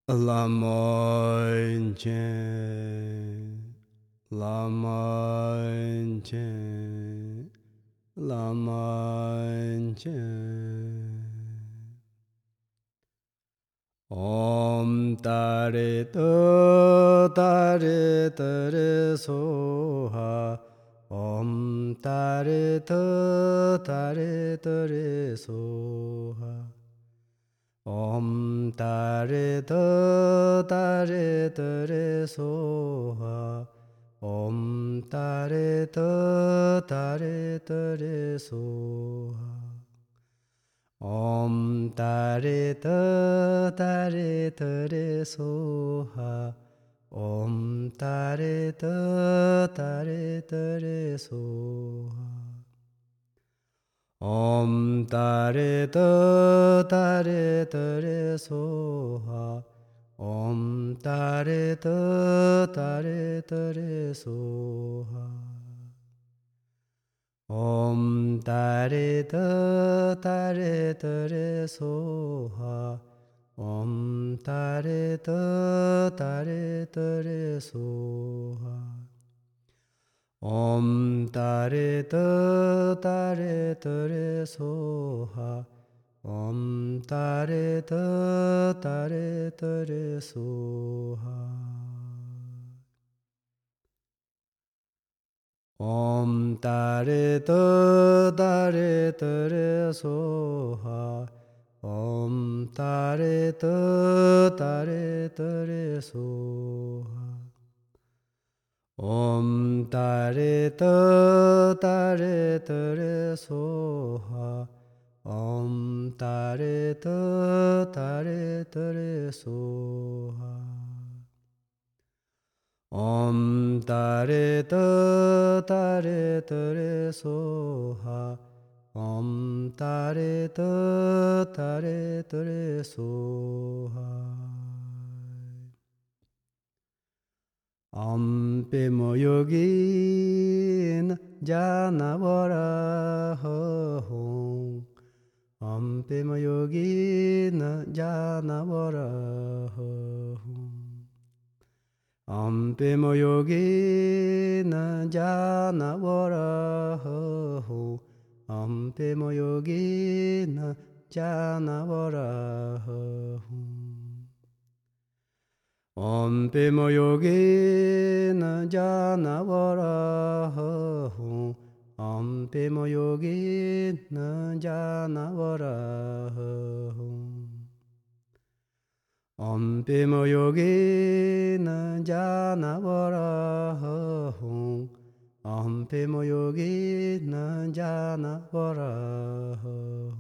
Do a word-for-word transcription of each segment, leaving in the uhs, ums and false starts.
Lamoinchen, Lamoinchen, Lamoinchen. Om Tare To Tare Tare Soha. Om Tare To Tare Tare Soha. Om Tare To Tare Tare Soha. Om Tare To Tare Tare Soha. Om Tare To Tare Tare Soha. Om Tare To Tare Tare Soha. Om Tare To Tare Tare Soha. Om Tare To Tare Tare Soha. Om Tare To Tare Tare Soha. Om Tare To Tare Tare Soha. Om Tare To Tare Tare Soha. Om Tare To Tare Tare Soha. Om Tare To Tare Tare Soha. Om Tare To Tare Tare Soha. Om Tare To Tare Tare Soha. Om Tare To Tare Tare Soha. Om Tare To Tare Tare Soha. Om Tare To Tare Tare Soha. Ampimo yogin janavara ho. Ampimo yogin janavara ho. Ampimo yogin janavara ho. Ampimo yogin janavara ho. Ampimo yogin janavara ho. Ampimo yogin janavara ho. Ampimo yogin janavara ho. Ampimo yogin janavara ho.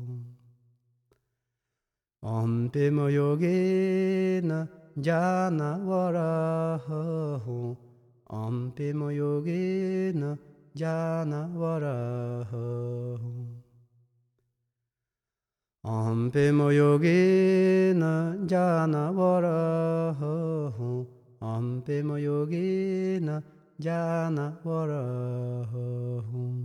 Ampimo yogin janavara ho. Ampimo yogin janavara ho. Ampimo yogin janavara ho. Ampimo yogin janavara ho.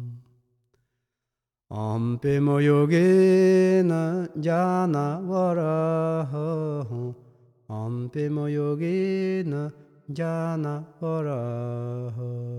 Ampimo yogin janavara ho. Ampimo yogin janavara ho.